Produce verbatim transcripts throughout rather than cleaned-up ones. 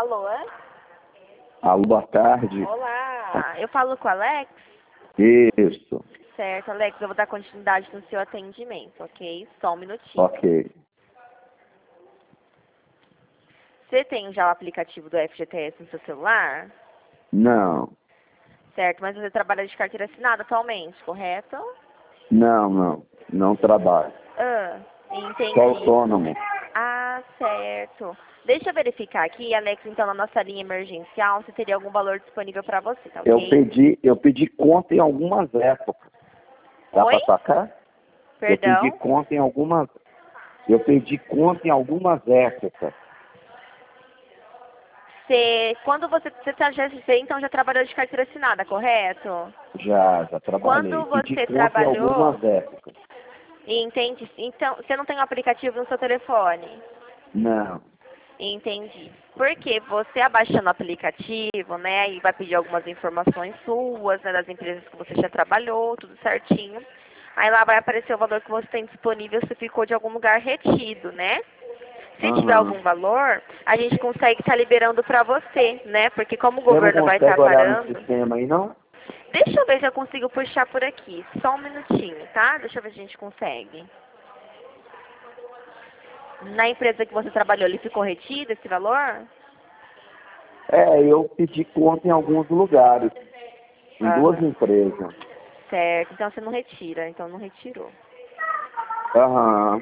Alô, é? Alô, boa tarde. Olá, eu falo com o Alex? Isso. Certo, Alex, eu vou dar continuidade no seu atendimento, ok? Só um minutinho. Ok. Você tem já o aplicativo do F G T S no seu celular? Não. Certo, mas você trabalha de carteira assinada atualmente, correto? Não, não. Não trabalho. Ah, entendi. Sou autônomo. Ah, certo. Deixa eu verificar aqui, Alex, então, na nossa linha emergencial, se teria algum valor disponível para você, tá ok? Eu pedi, eu pedi conta em algumas épocas. Dá Oi? para sacar? Eu Perdão? pedi conta em algumas. Eu pedi conta em algumas épocas. Você, quando você, você, tá, já, você então já trabalhou de carteira assinada, correto? Já, já trabalhei. Quando Pedi você conta trabalhou, em algumas épocas. entende? Então, você não tem um aplicativo no seu telefone? Não. Entendi. Porque você abaixando o aplicativo, né, aí vai pedir algumas informações suas, né, das empresas que você já trabalhou, tudo certinho. Aí lá vai aparecer o valor que você tem disponível se ficou de algum lugar retido, né? Se tiver Aham. algum valor, a gente consegue estar liberando para você, né? Porque como o Você não governo vai estar consegue olhar no parando... sistema aí, não? Deixa eu ver se eu consigo puxar por aqui. Só um minutinho, tá? Deixa eu ver se a gente consegue. Na empresa que você trabalhou, ele ficou retido esse valor? É, eu pedi conta em alguns lugares. Em duas Aham. empresas. Certo. Então você não retira. Então não retirou. Aham.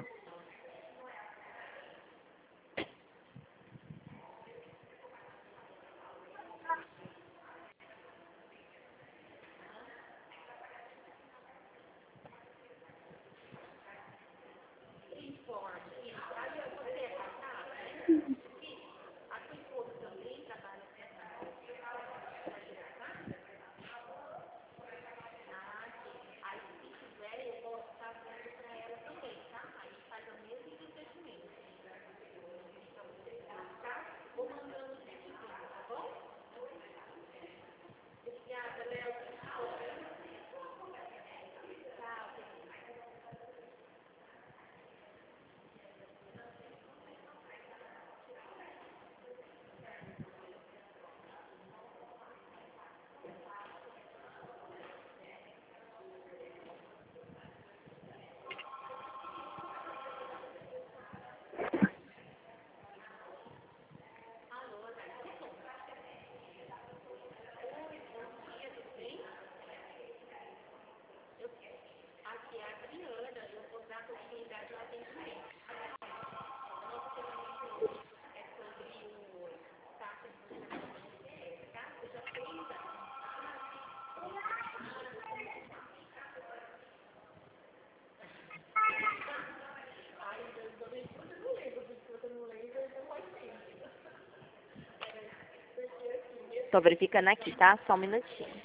Tô verificando aqui, tá? Só um minutinho.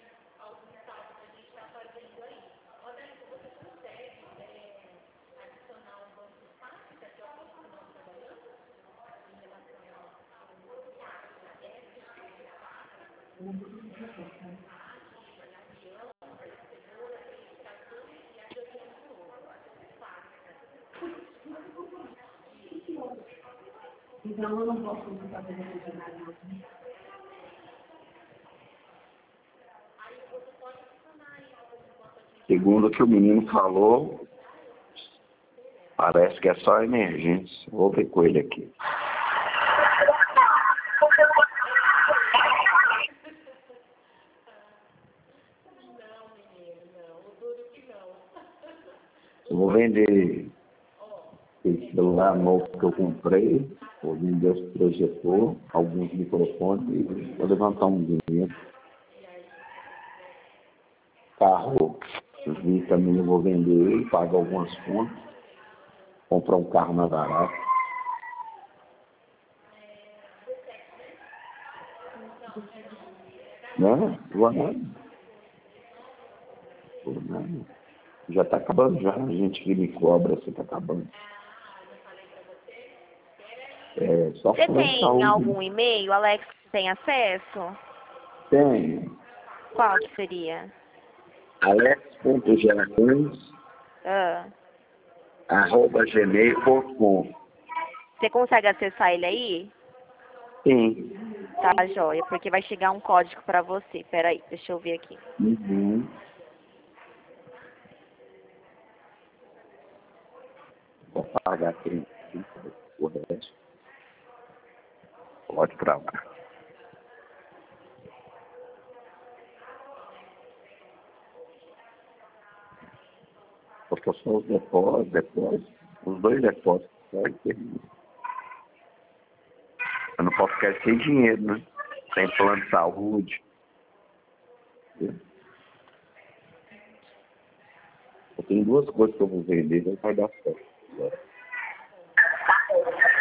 Então, eu não posso fazer nada. Segundo o que o menino falou, parece que é só emergência. Vou ver com ele aqui. Eu vou vender esse celular novo que eu comprei, vou vender os projetor, alguns microfones e vou levantar um dinheiro. Carro, eu vi também, eu vou vender ele, pagar algumas contas, comprar um carro na barata. Não, vou nada. Vou nada. Já está acabando já, a gente que me cobra, você está acabando. É, só Você plano de tem saúde. algum e-mail, Alex, que tem acesso? Tem. Qual que seria? alex.geracões, Ah. arroba gmail ponto com. Você consegue acessar ele aí? Sim. Tá, joia, porque vai chegar um código pra você. Peraí, deixa eu ver aqui. Uhum. Vou pagar aqui. O resto. Pode pra lá. Porque só os depósitos, depósitos, os dois depósitos, só e termina. Eu não posso ficar sem dinheiro, né? Sem plano de saúde. Eu tenho duas coisas que eu vou vender, não vai dar certo.